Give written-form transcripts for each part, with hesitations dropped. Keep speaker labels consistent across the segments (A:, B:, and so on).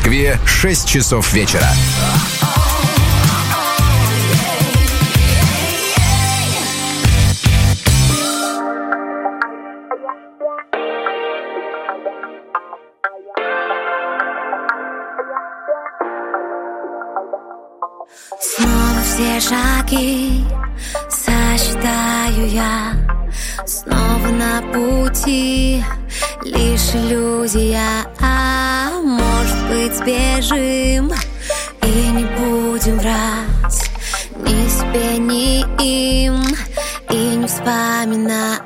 A: Москве 6 часов вечера.
B: Снова все шаги сосчитаю я, снова на пути лишь иллюзия. Может быть, сбежим и не будем врать ни себе, ни им, и не вспоминать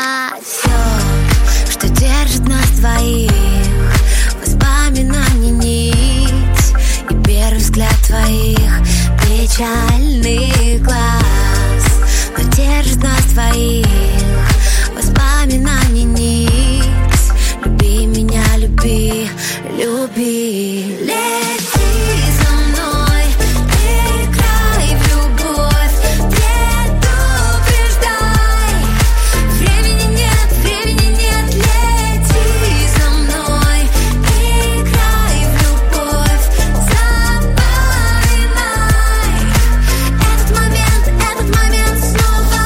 B: все, что держит нас двоих. Воспоминаний нить и первый взгляд твоих печальных глаз, но держит нас двоих. Воспоминаний нить. Люби меня, люби, люби. Лети за мной, играй в любовь, предупреждай. Времени нет, лети за мной, играй в любовь, запоминай этот момент снова.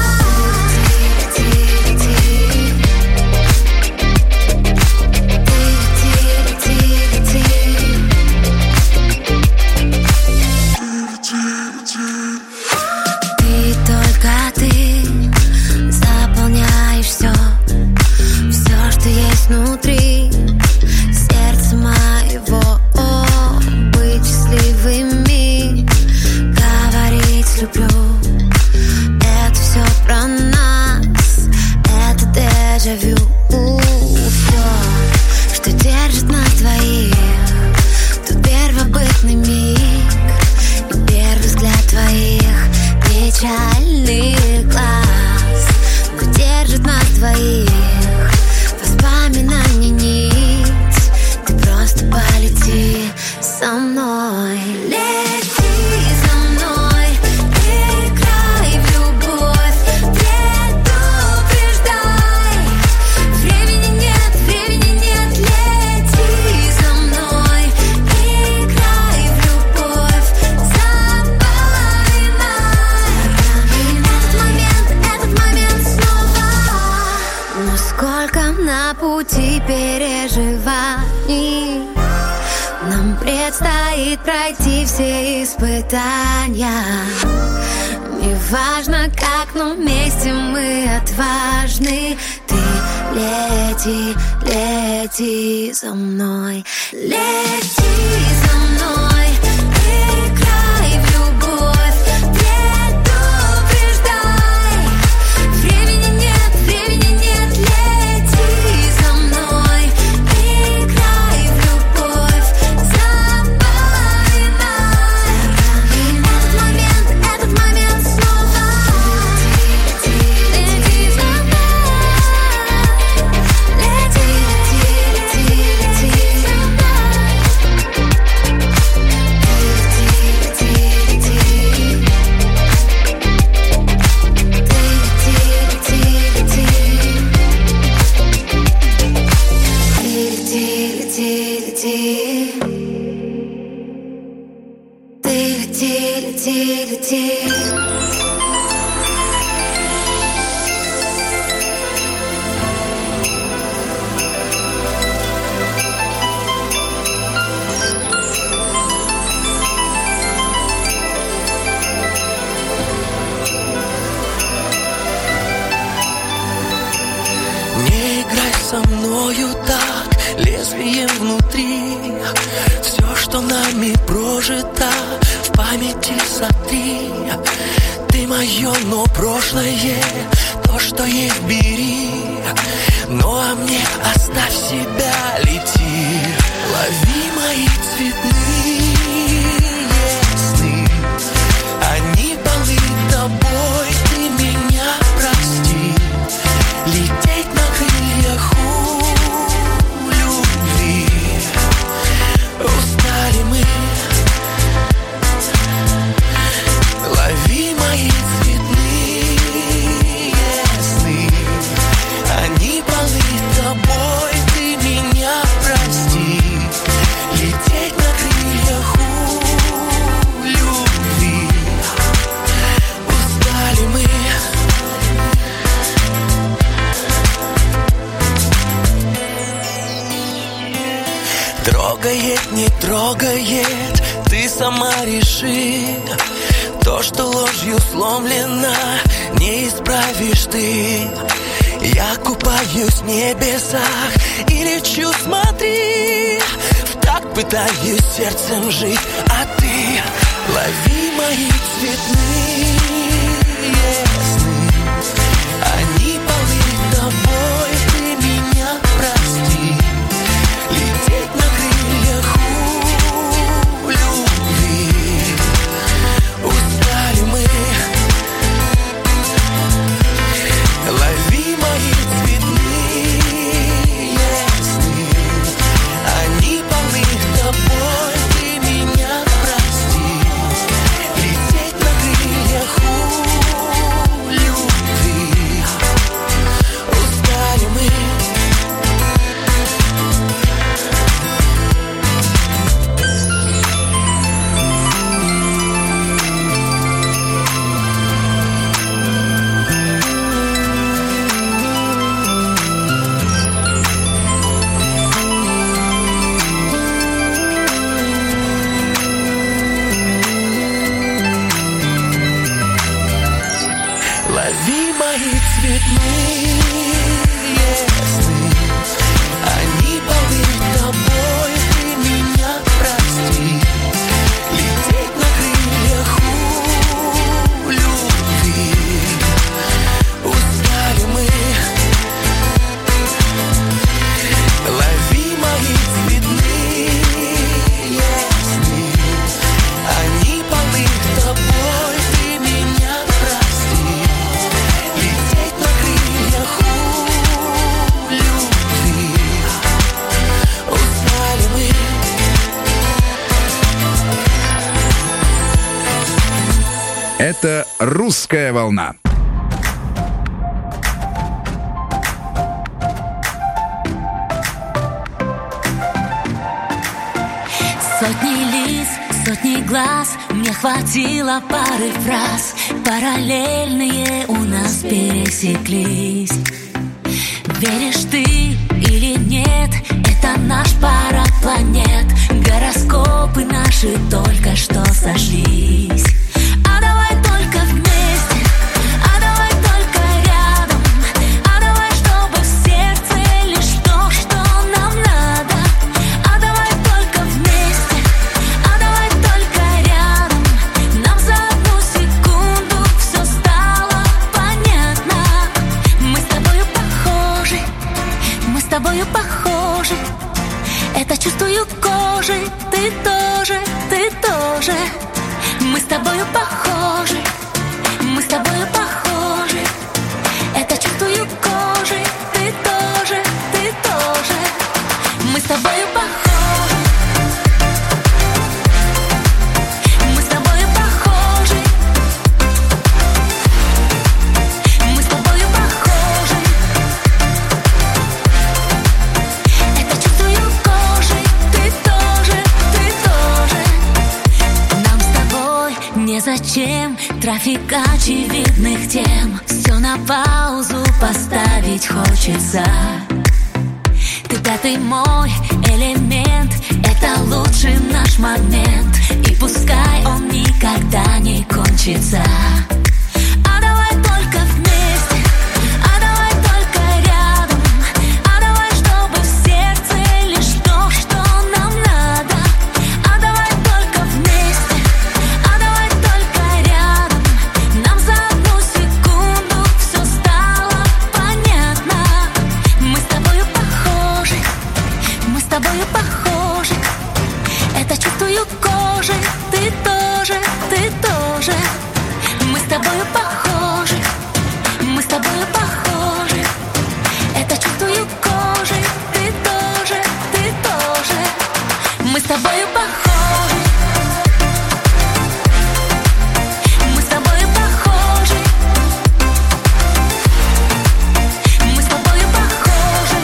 B: Внутри сердца моего быть счастливыми, говорить люблю. Это все про нас, это дежавю. Все, что держит нас двоих, тот первобытный миг и первый взгляд твоих печальных глаз, но держит нас двоих. Воспоминаний нить, ты просто полети со мной. Лети за мной, играй в любовь, предупреждай. Времени нет, лети за мной, играй в любовь, запоминай этот момент снова. Но сколько на пути переживаний нам предстоит пройти все испытания. Неважно как, но вместе мы отважны. Ты лети, лети за мной, лети за мной, играй в любовь, предупреждай. Времени нет, лети за мной, играй в любовь, запоминай этот момент снова. Лети за мной, лети за лети.
C: Не играй со мною так, лезвием внутри. Все, что нами прожито, в памяти сотри. Ты мое, но прошлое, то, что есть, бери. Ну а мне оставь себя, лети. Лови мои цветные сны, они полны тобой, ты меня прости. Лететь на крыльях у любви. Устали мы. Лови мои цветные сны, они полны тобой, ты меня прости. трогает, не трогает, ты сама реши. То, что ложью сломлено, не исправишь ты. Я купаюсь в небесах и лечу, смотри. В такт пытаюсь сердцем жить, а ты лови мои цветные сны. Они полны тобой, ты меня прости. Лететь на крыльях у любви. Устали мы. Лови мои цветные сны. Они полны тобой, ты меня прости. Лететь на крыльях у любви. Устали мы. Лови мои цветные сны. Они полны тобой, ты меня прости. Лететь на крыльях у любви. Устали мы. Лови мои цветные сны. Они полны тобой, ты меня прости. Лететь на крыльях у любви. Устали мы.
A: Это «Русская волна».
D: Сотни лиц, сотни глаз, мне хватило пары фраз. Параллельные у нас пересеклись. Веришь ты или нет, это наш парад планет. Гороскопы наши только что сошлись. А давай только вместе, а давай только рядом, а давай, чтобы в сердце лишь то, что нам надо. А давай только вместе, а давай только рядом. Нам за одну секунду все стало понятно. Мы с тобою похожи, мы с тобою похожи. Это чувствую кожей, ты тоже, ты тоже. Мы с тобою похожи, мы с тобою похожи. Это чувствую кожей, ты тоже, ты тоже. Мы с тобою похожи, мы с тобою похожи. Мы с тобою похожи. Это чувствую кожей, ты тоже, ты тоже. Нам с тобой незачем трафик очевидных тем. Все на паузу поставить хочется. Ты пятый мой элемент, это лучший наш момент. И пускай он никогда не кончится. А давай только вместе, а давай только рядом, а давай, чтобы в сердце лишь то, что нам надо. А давай только вместе, а давай только рядом. Нам за одну секунду все стало понятно. Мы с тобою похожи, мы с тобою похожи. Это чувствую кожей, ты тоже, ты тоже. Мы с тобою похожи, мы с тобою похожи. Это чувствую кожей, ты тоже, ты тоже. Мы с тобою похожи, мы с тобою похожи. Мы с тобою похожи.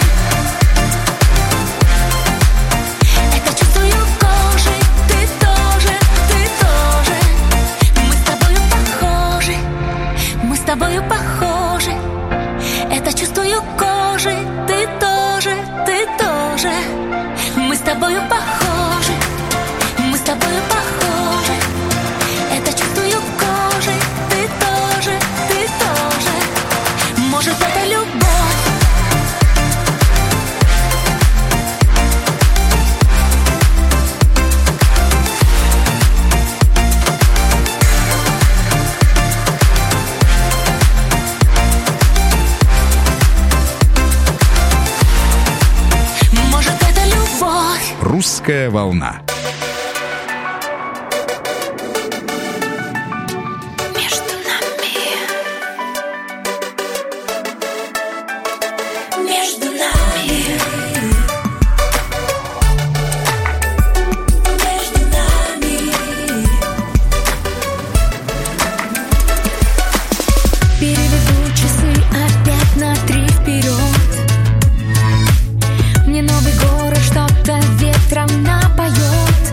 D: Это чувствую кожей, ты тоже, ты тоже. Мы с тобою похожи, мы с тобою похожи. Это чувствую кожей, ты тоже, ты тоже. Мы с тобою похожи.
A: «Русская волна».
D: Между нами. Между нами. Между нами. Переведу часы опять на 3 вперед. Мне новый город что-то ветром напоет.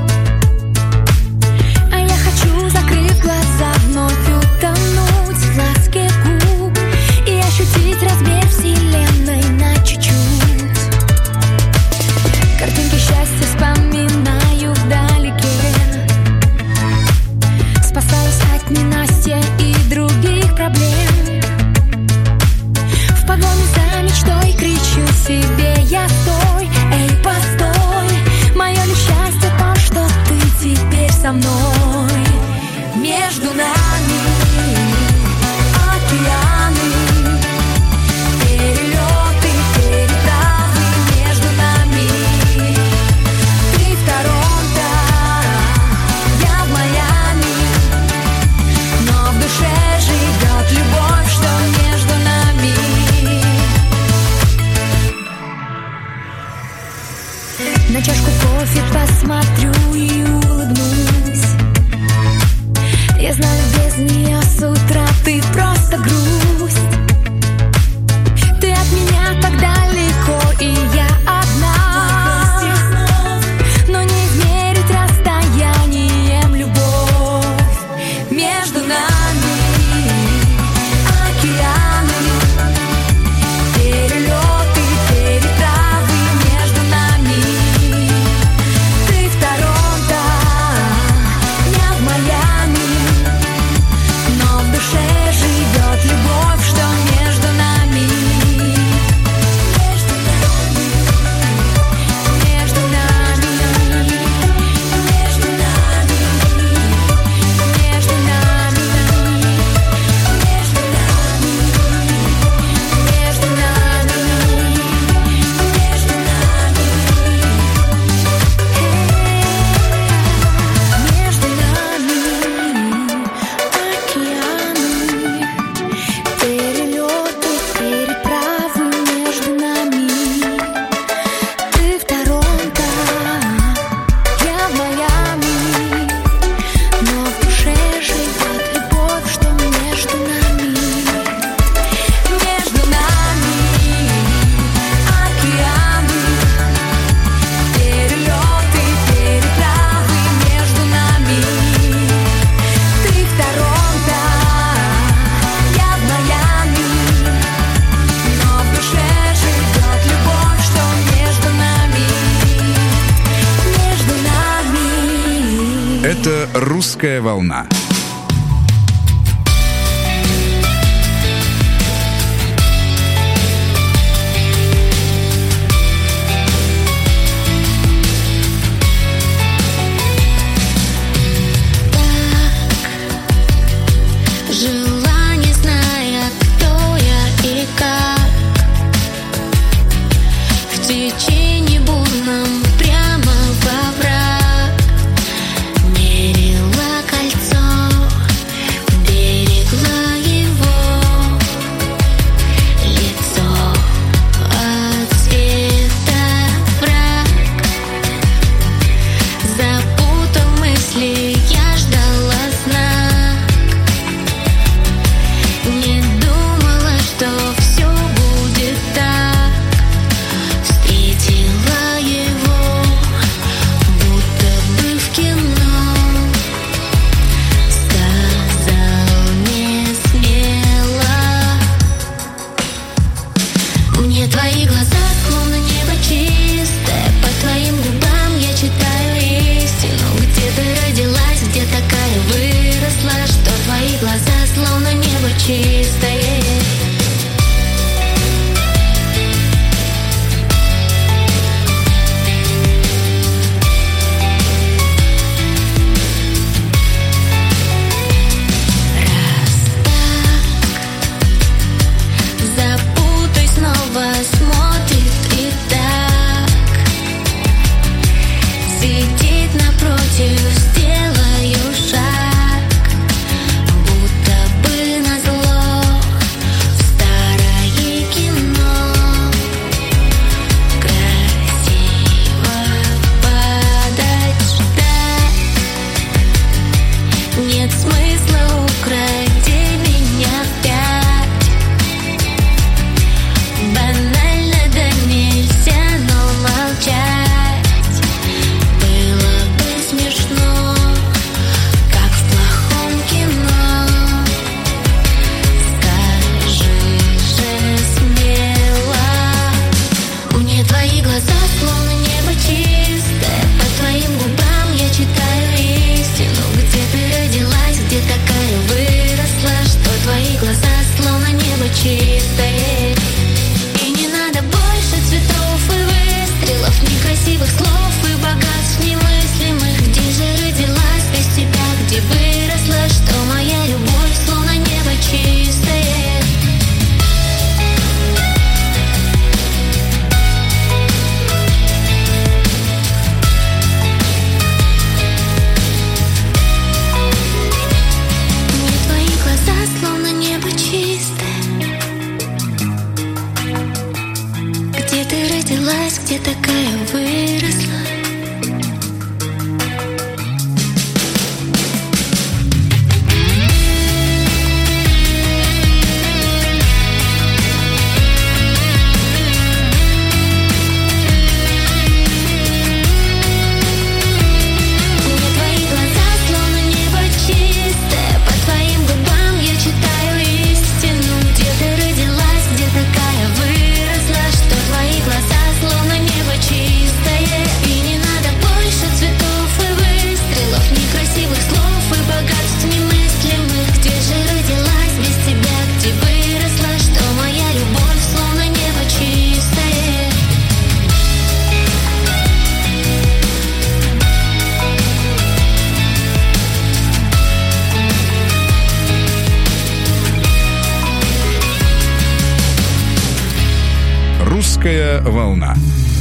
D: А я хочу, закрыв глаза, вновь утонуть в ласке губ и ощутить размер вселенной на чуть-чуть. Картинки счастья вспоминаю вдалеке. Спасаюсь от ненастья и других проблем. В погоне за мечтой кричу себе: я стой, эй, постой. Мое ли счастье то, что ты теперь со мной? Между нами океаны, перелеты, переправы. Между нами ты в Торонто, я в Майами, но в душе живет любовь, что между нами. На чашку кофе посмотрю и улыбнусь. Я знаю, без нее с утра ты просто грусть. Ты от меня так далеко, и я одна. Но не измерить расстоянием любовь. Между нами океаны, перелеты, переправы. Между нами ты в Торонто, я в Майами, но в душе живет любовь, что между нами. Между нами, между нами, между нами, между нами, между нами, между нами, между нами. Между нами океаны, перелеты, переправы. Между нами ты в Торонто, я в Майами, но в душе живет любовь, что между нами. Между нами океаны, перелеты, переправы. Между нами ты в Торонто, я в Майами, но в душе живет любовь, что между нами. Между нами.
A: Это «Русская волна».
D: Жила, не зная, кто я и как. В течение бурном прямо во враг. Мерила кольцо
A: Русская волна.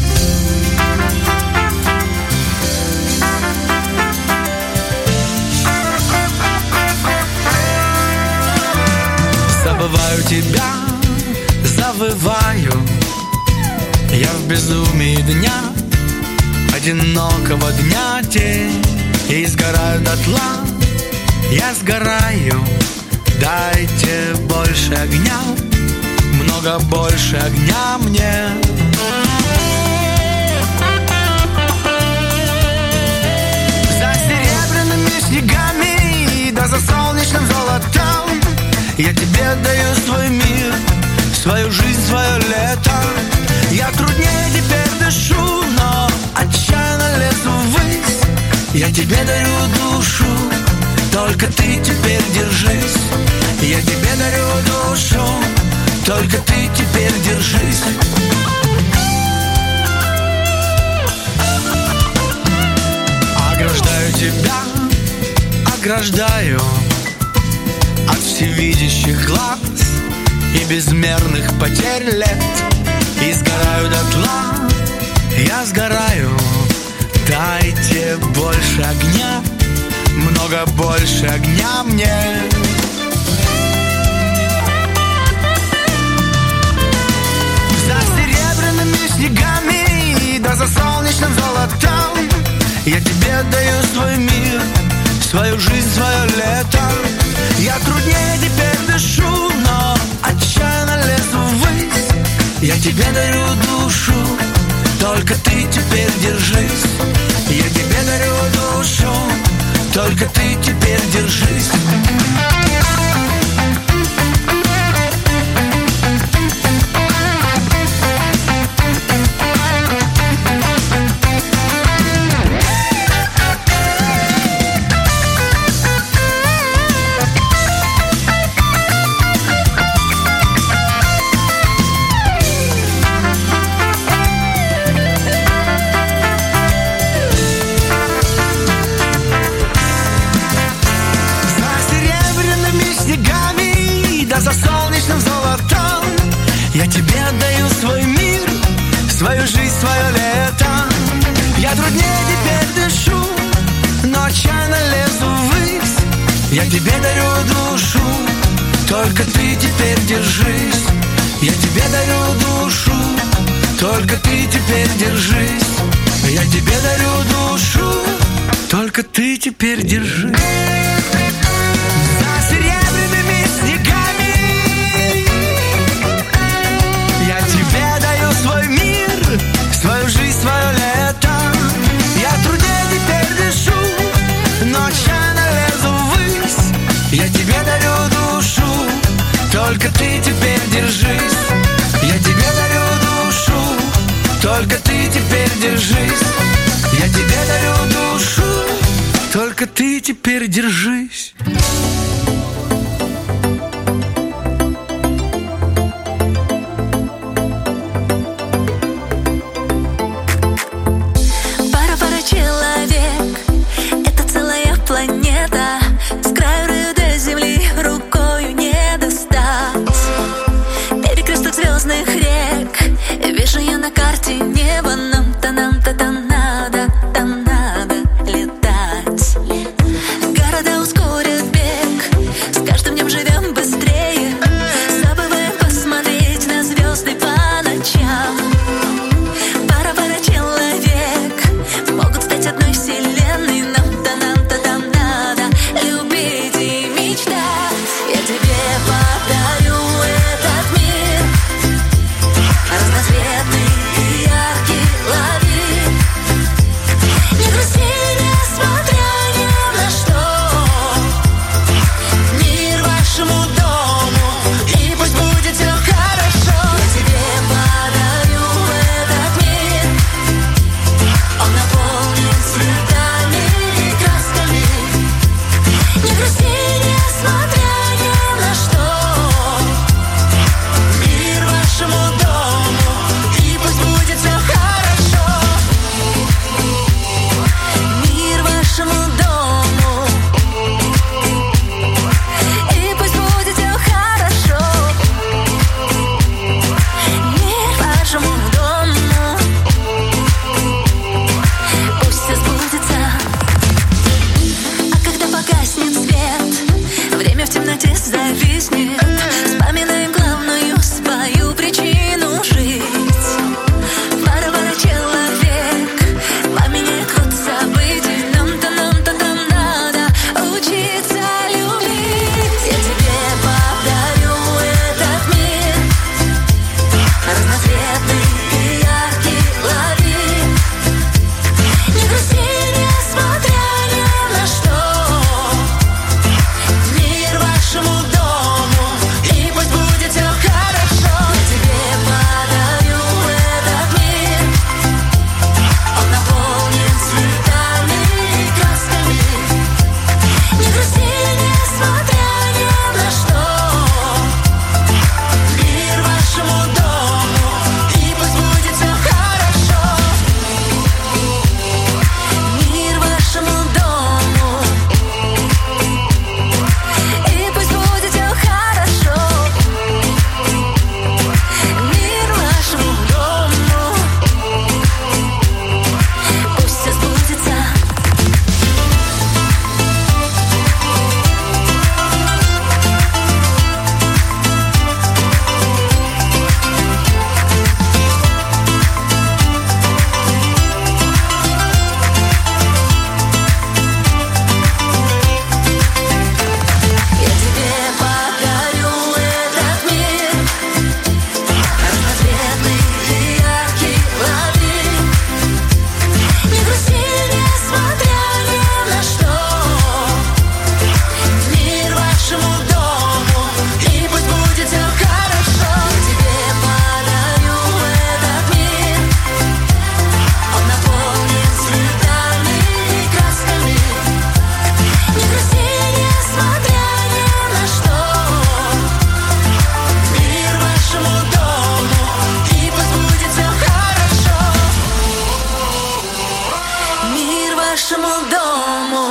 C: Забываю тебя, завываю. Я в безумии дня, одинокого дня тень. И сгораю дотла, я сгораю. Дайте больше огня, много больше огня мне. За серебряными снегами, да за солнечным золотом я тебе даю свой мир, свою жизнь, свое лето. Я труднее теперь дышу, но отчаянно лезу ввысь. Я тебе дарю душу, только ты теперь держись. Я тебе дарю душу, только ты теперь держись. Ограждаю тебя, ограждаю от всевидящих глаз и безмерных потерь лет. И сгораю дотла, я сгораю. Дайте больше огня, много больше огня мне. За серебряными снегами, да за солнечным золотом я тебе даю свой мир, свою жизнь, свое лето. Я труднее теперь дышу, но отчаянно лезу ввысь. Я тебе дарю душу, только ты теперь держись. Я тебе дарю душу, только ты теперь держись. За солнечным золотом я тебе отдаю свой мир, свою жизнь, свое лето. Я труднее теперь дышу, но отчаянно лезу ввысь. Я тебе дарю душу, только ты теперь держись. Я тебе дарю душу, только ты теперь держись. Я тебе дарю душу, только ты теперь держись. За серебряными снегами я тебе даю свой мир, свою жизнь, свое лето. Я труднее теперь дышу, но отчаянно лезу ввысь. Я тебе дарю душу, только ты теперь держись. Я тебе дарю душу, только ты теперь держись. Я тебе дарю душу, только ты теперь держись.
D: Планета с краю до земли рукою не достать. Перекресток звездных рек, вижу я на карте небо. Нам-то там надо летать. Города ускорят бег, нашему дому.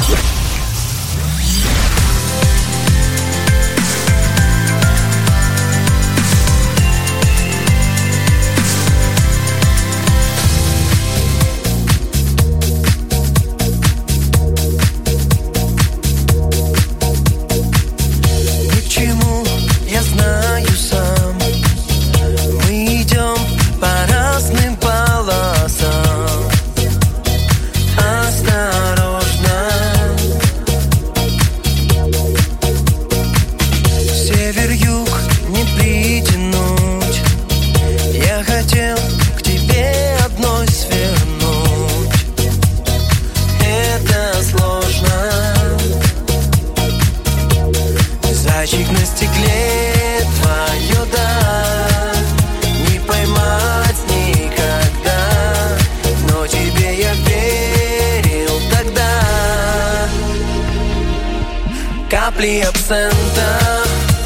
C: Капли абсента,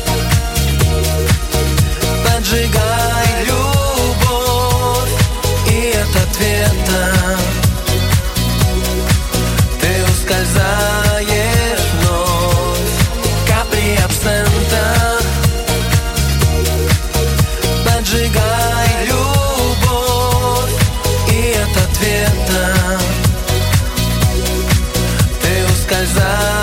C: поджигай любовь, и от ответа ты ускользаешь вновь. Капли абсента, поджигай любовь, и от ответа ты ускользаешь.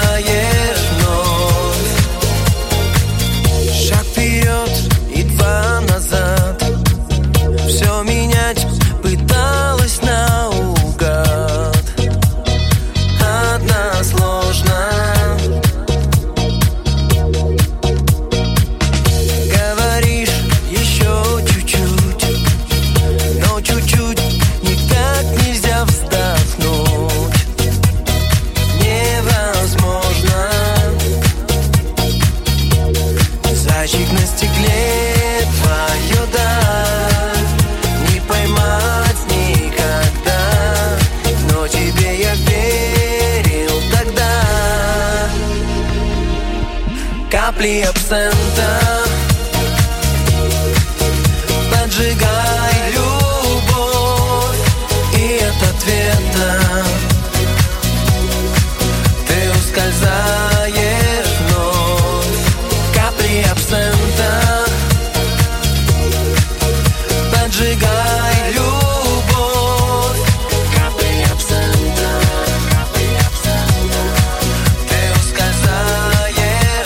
C: Капли абсента, поджигай любовь, и от ответа ты ускользаешь вновь. Капли абсента, поджигай любовь, капли абсента, ты ускользаешь.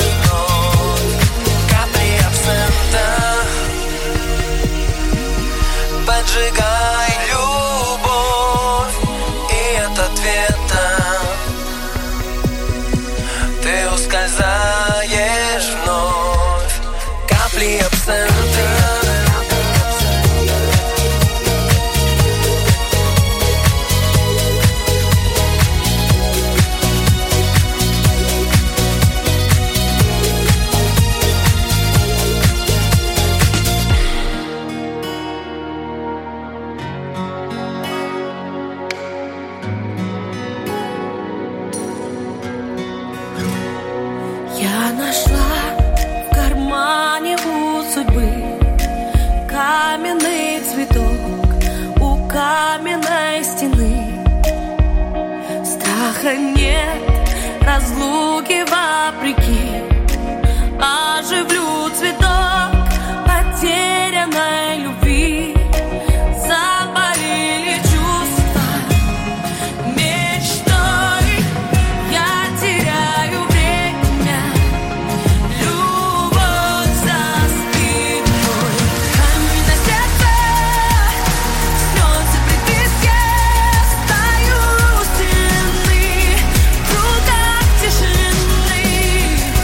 C: Поджигай любовь, и от ответа ты ускользаешь вновь. Капли абсента.
D: Я нашла в кармане у судьбы каменный цветок у каменной стены. Страха нет, разлуки вопреки. Оживлю цветок потерянной любви. Запалили чувства мечтой. Я теряю время. Любовь за спиной. Камень на сердце, слезы при виске. Стою у стены, в руках тишины.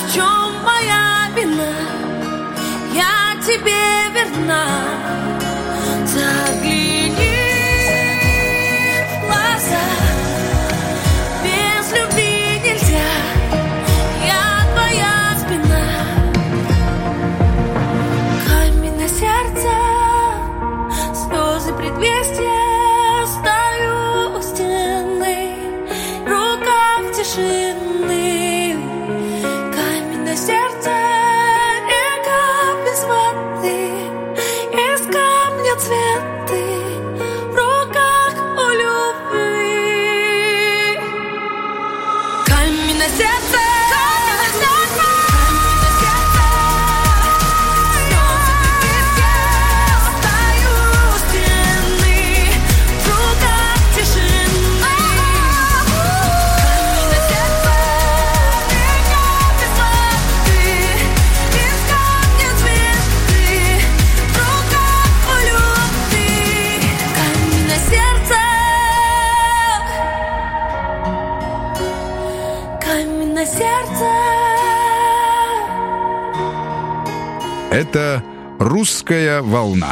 D: в чем моя вина? Я тебе верна. Загляни в глаза. Без любви нельзя. Я твоя спина. Камень на сердце, слезы предвестия. Стою у стены, в руках тишины. Камень на сердце, река без воды. Из камня цветы, в руках у любви. Камень на сердце, камень на сердце, камень на сердце. Слезы предвестия, стою у стены, в руках тишины. Камень на сердце, река без воды. Из камня цветы, в руках у любви. Камень на сердце, камень на сердце.
A: Это «Русская волна».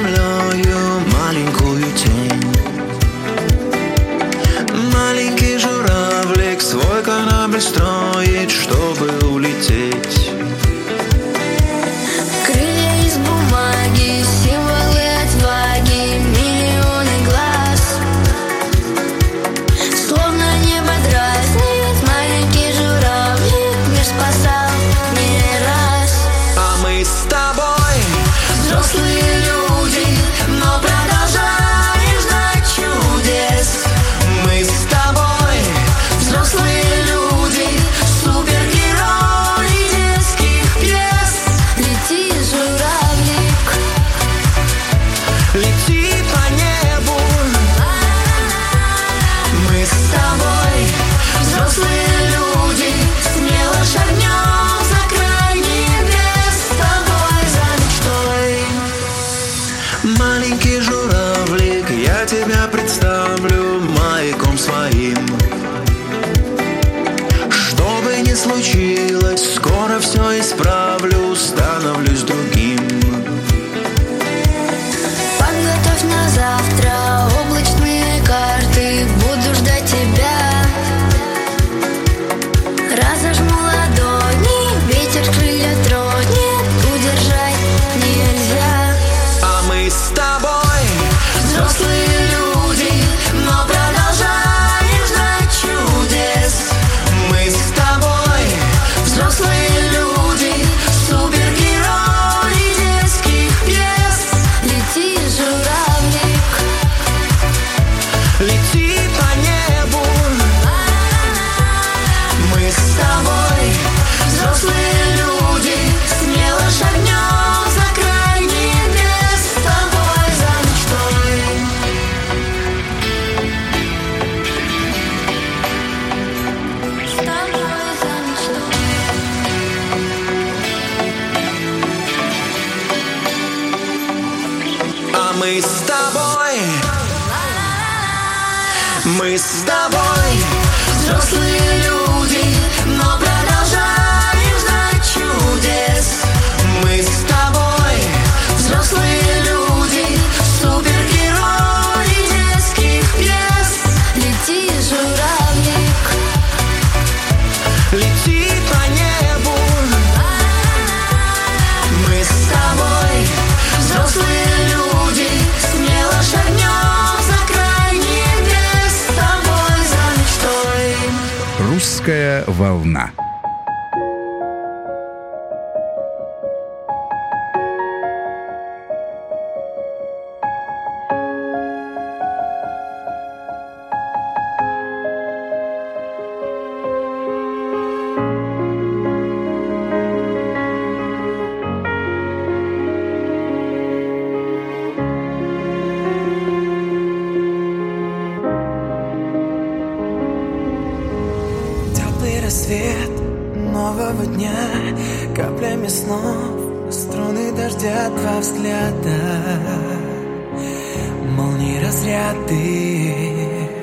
C: землею маленькую тень. Маленький журавлик свой корабль строит, чтобы улететь.
D: Крылья из бумаги, символы отваги, миллионы глаз. Словно небо дразнит маленький журавлик, мир спасал не раз.
C: А мы с тобой взрослые люди, но продолжаем ждать чудес. Мы с тобой взрослые люди, супергерои детских пьес.
D: Лети, журавлик,
C: Лети по небу. Мы с тобой взрослые люди, смело шагнем за край небес, с тобой за мечтой. Маленький журавлик, я тебя представлю маяком своим. Что бы ни случилось, скоро все исправлю, становлюсь другим.
D: подготовь на завтра облачные карты, буду ждать тебя. Разожму ладони, ветер крылья тронет, удержать нельзя.
C: А мы с тобой взрослые люди, но продолжаем ждать чудес. Мы с тобой взрослые люди, супергерои детских пьес.
D: Лети, журавлик,
C: Лети по небу. Мы с тобой взрослые люди, смело шагнем за край небес, с тобой за мечтой.
D: с тобой за мечтой.
C: А мы с тобой, мы с тобой взрослые люди, но продолжаем ждать чудес. Мы с тобой взрослые люди, супергерои детских пьес.
D: Лети, журавлик,
C: Лети по небу. Мы с тобой взрослые люди, смело шагнем за край небес, с тобой за мечтой.
A: Русская волна.
C: Теплый рассвет нового дня, каплями снов, струны дождя, два взгляда, молнии разряды.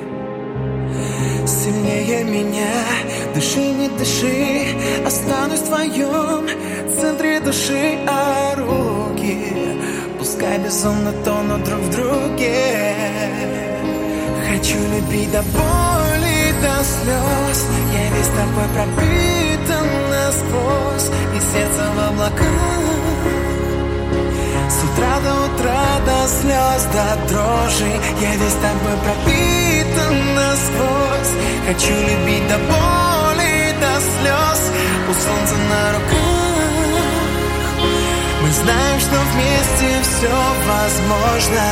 C: Сильнее меня, дыши, не дыши, останусь в твоем центре души, а руки пускай безумно тонут друг в друге. Хочу любить до боли, до слез, я весь тобой пропитан насквозь, и сердце в облаках. С утра до утра, до слез, до дрожи, я весь тобой пропитан насквозь. Хочу любить до боли, до слез, у солнца на руках. Мы знаем, что вместе все возможно.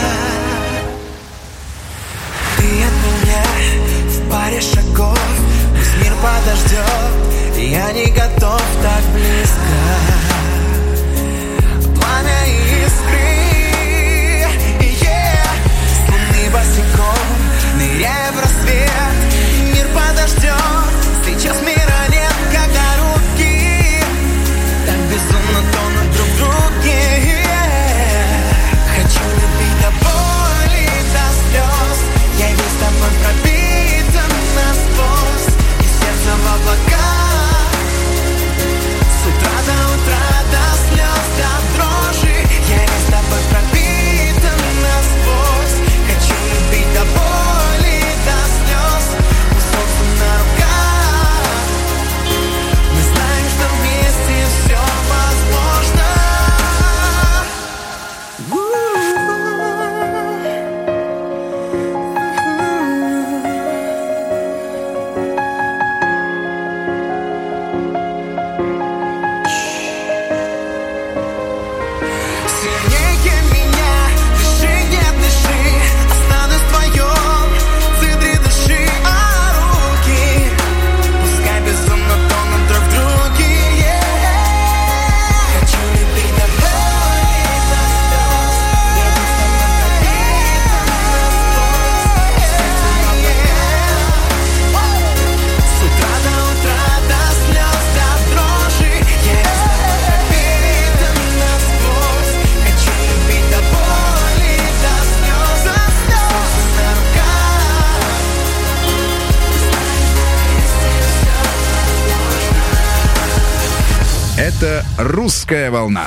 C: Ты от меня в паре шагов, пусть мир подождет, я не готов так близко. Пламя искры, с луны босиком, ныряя в рассвет, мир подождет, сейчас мира нет, когда руки так безумно тонут друг в друге. Хочу любить до боли, до слез, я весь тобой пропитан насквозь, и сердце в облаках. С утра до сильнее меня. Дыши, не дыши, останусь в твоем центре души. А руки пускай безумно тонут друг в друге. Хочу любить до боли, до слез. С утра до утра, до слез, до дрожи. Я пропитан насквозь. Хочу любить до боли, до слез, до слез на руках.
A: Это «Русская волна».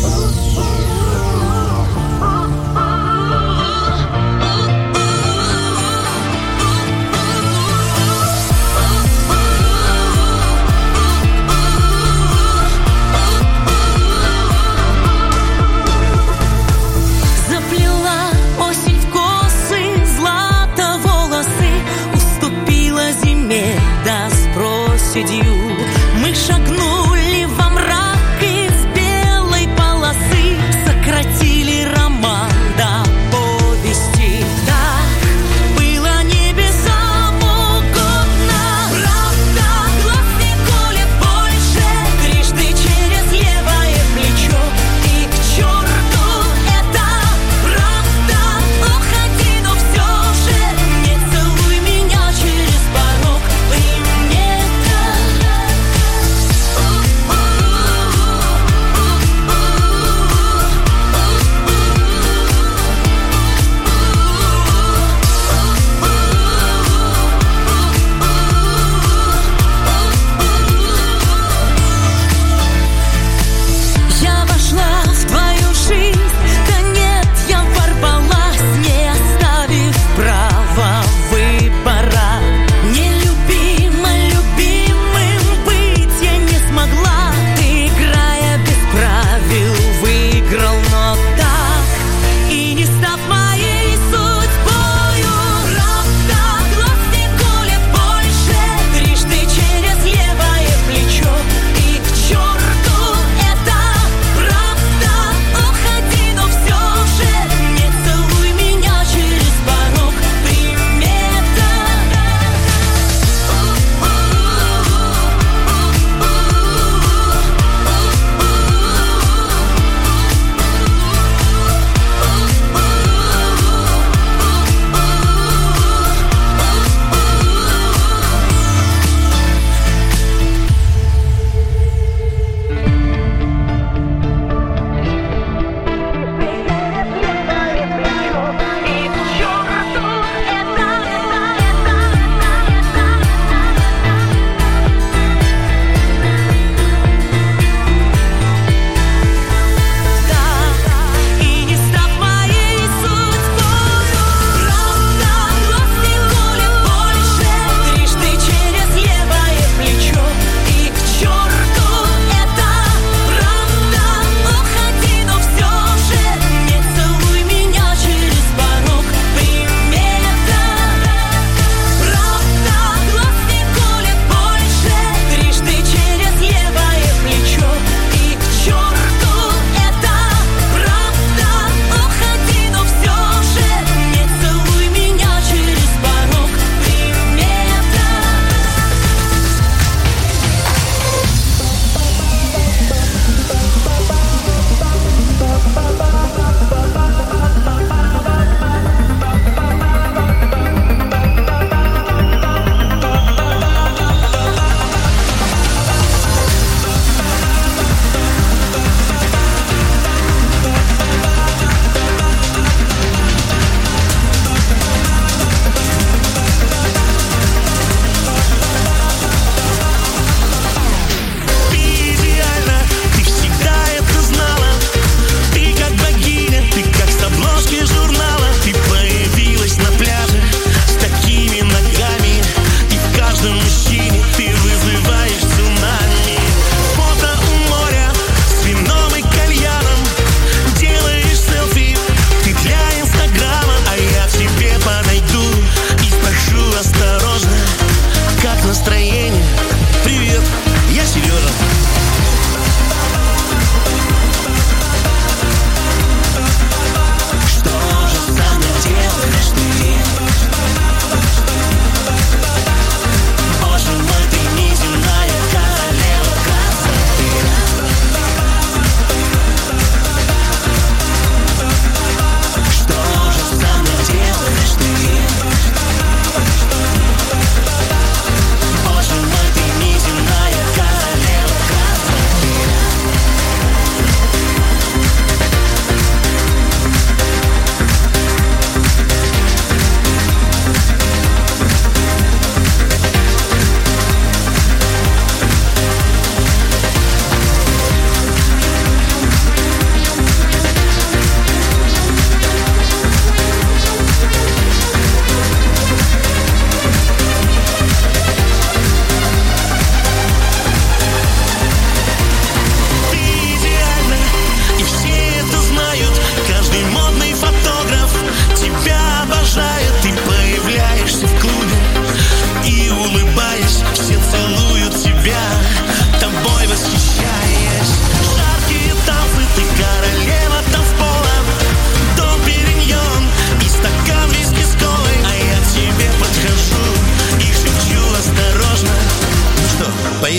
D: Заплела осень в косы, злато волосы, уступила зиме, да с проседью. Мы шагнули во мрак из белой полосы.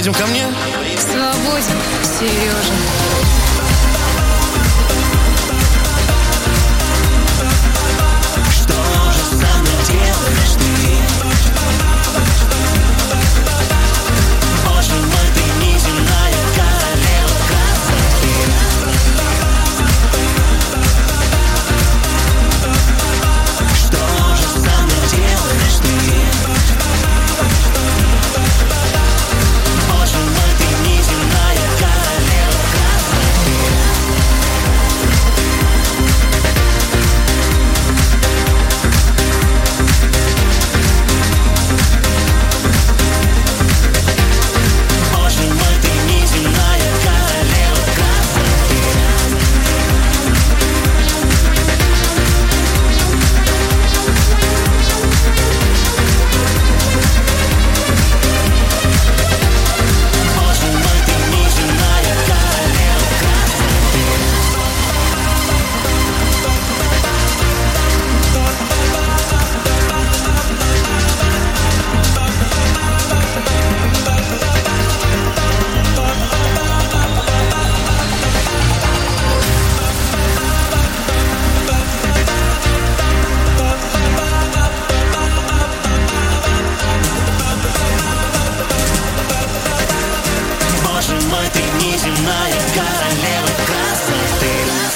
C: поедем ко мне?
E: Свободен, Сережа.
C: Что же со мной делаешь ты? Боже мой, ты неземная королева красоты. Что же со мной делаешь ты? Боже мой, ты неземная королева красоты. Боже мой, ты неземная королева красоты. Боже мой, ты неземная королева красоты. Боже мой, ты неземная королева красоты.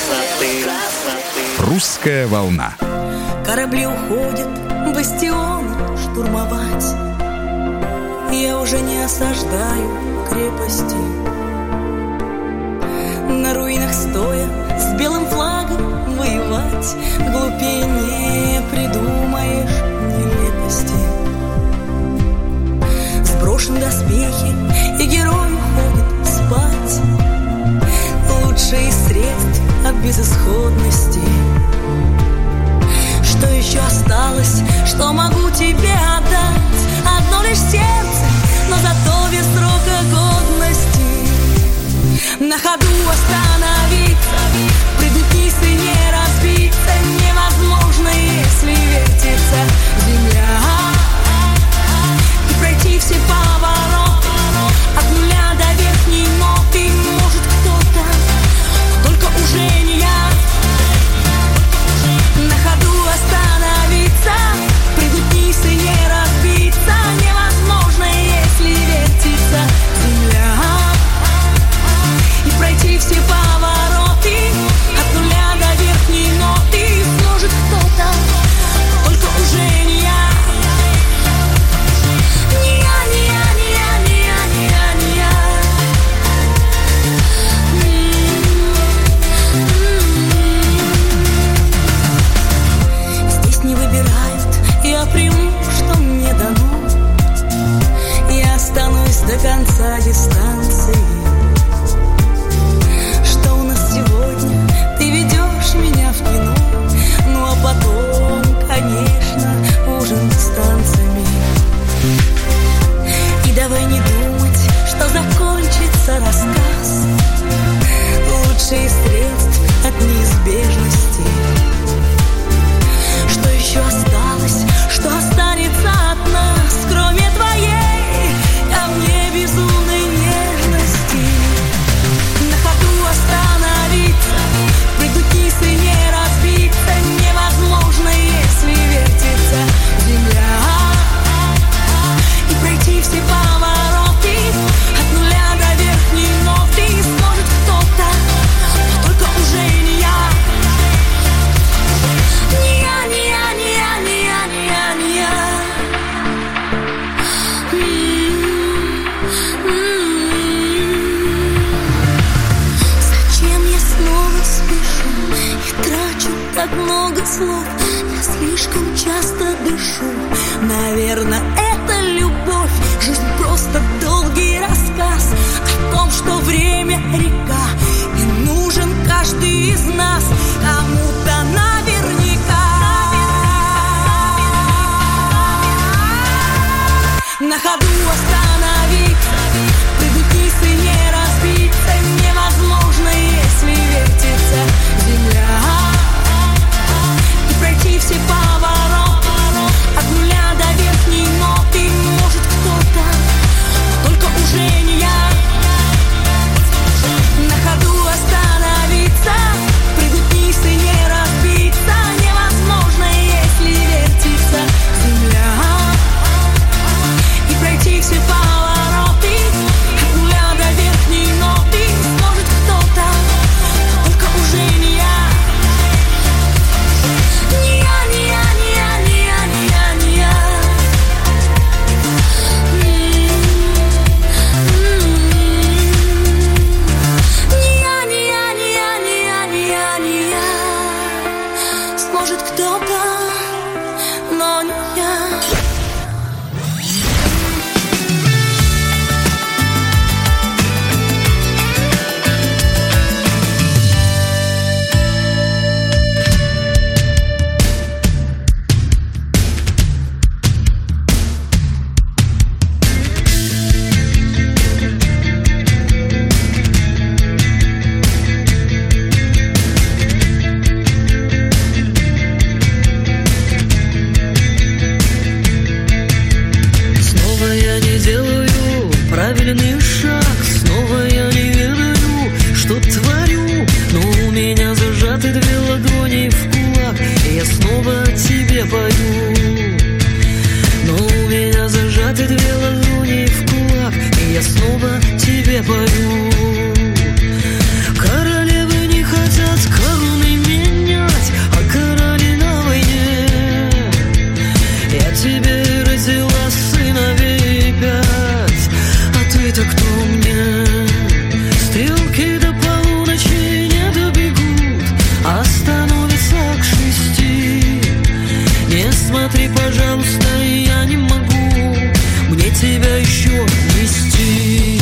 A: Русская волна.
F: Корабли уходят бастионы штурмовать. Я уже не осаждаю крепости. На руинах стоя с белым флагом воевать. Глупее не придумаешь нелепости. Сброшен доспехи, и герой уходит спать. Лучшие средств от безысходности. Что еще осталось, что могу тебе отдать? Одно лишь сердце, но зато без срока годности. На ходу остановиться, прыгнуть вниз и не разбиться невозможно, если вертится земля. И пройти все повороты от нуля до верхней ноты может кто-то, но только уже не я. На ходу остановиться, прыгнуть вниз и не разбиться невозможно, если вертится земля. И пройти все повороты от нуля до верхней ноты сможет кто-то, но только уже не я. Не я, не я, не я, не я, не я, не я. Здесь не выбирают, я приму, что мне дано. Я останусь до конца дистанции. Что у нас сегодня? Ты ведешь меня в кино. Ну а потом, конечно, ужин с танцами. И давай не думать, что закончится рассказ. Лучшие средств от неизбежности. Что еще осталось, что останется от нас, кроме твоей ко мне безумной нежности? На ходу остановиться, прыгнуть вниз и не разбиться невозможно, если вертится земля. И пройти все повороты от нуля до верхней ноты сможет кто-то, но только уже не я. Не я, не я, не я, не я, не я, не я. Зачем я снова спешу и трачу так много слов? Я слишком часто дышу. Наверное, это любовь. Жизнь просто долгий рассказ о том, что время река, и нужен каждый из нас кому-то наверняка. На ходу остановиться, прыгнуть вниз и не разбиться невозможно, если вертится земля. И пройти все повороты от нуля до верхней ноты может кто-то, но только уже не я.
G: снова тебе пою. Но у меня зажаты две ладони в кулак, и я снова тебе пою. Королевы не хотят короны менять, а короли на войне. Я тебе родила сыновей 5, а ты-то кто мне? Стрелки до полуночи не добегут, а становятся к 6. Не смотри, пожалуйста, я не могу, мне тебя еще нести.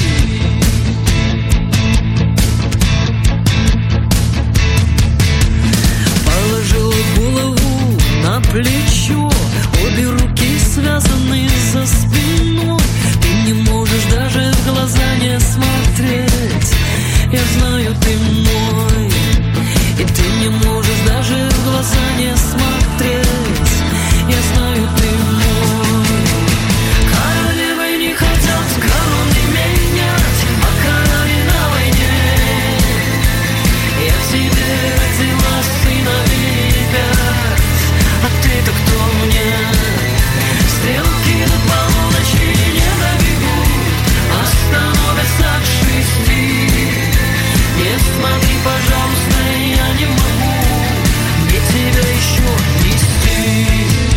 G: Положила голову на плечо, обе руки связаны за спиной. Ты не можешь даже в глаза не смотреть, я знаю, ты мой. И ты не можешь даже в глаза не смотреть, я знаю, ты мой. Королевы не хотят короны менять, а короли на войне. Я тебе родила сыновей 5, а ты-то кто мне? Стрелки до полуночи не добегут, а становятся к 6. Не смотри, пожалуйста, я не могу, мне тебя еще нести.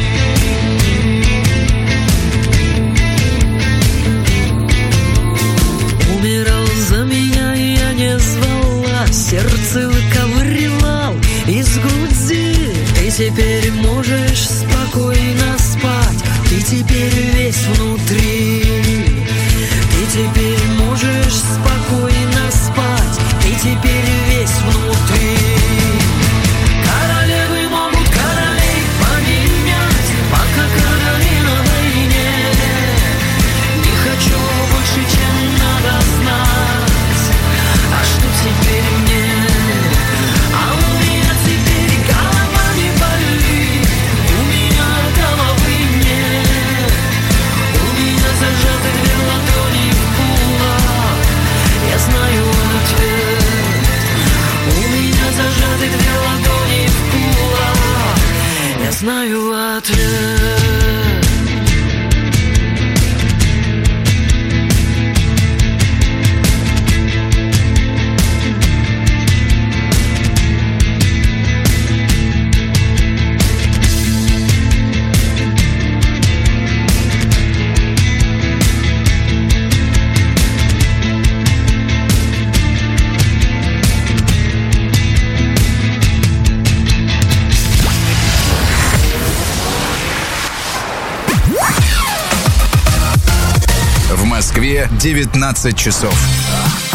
G: Умирал за меня, я не звала, сердце выковыривал из груди. Ты теперь можешь спокойно спать, ты теперь весь внутри. Ты теперь можешь спокойно спать, ты теперь весь внутри. Королевы могут королей поменять, пока короли на войне. Не хочу больше, чем надо знать, а что теперь мне? А у меня теперь голова не болит, у меня головы нет. У меня зажаты две ладони в кулак, я знаю ответ. У меня зажаты две ладони в кулак, я знаю ответ.
A: В Москве 19 часов.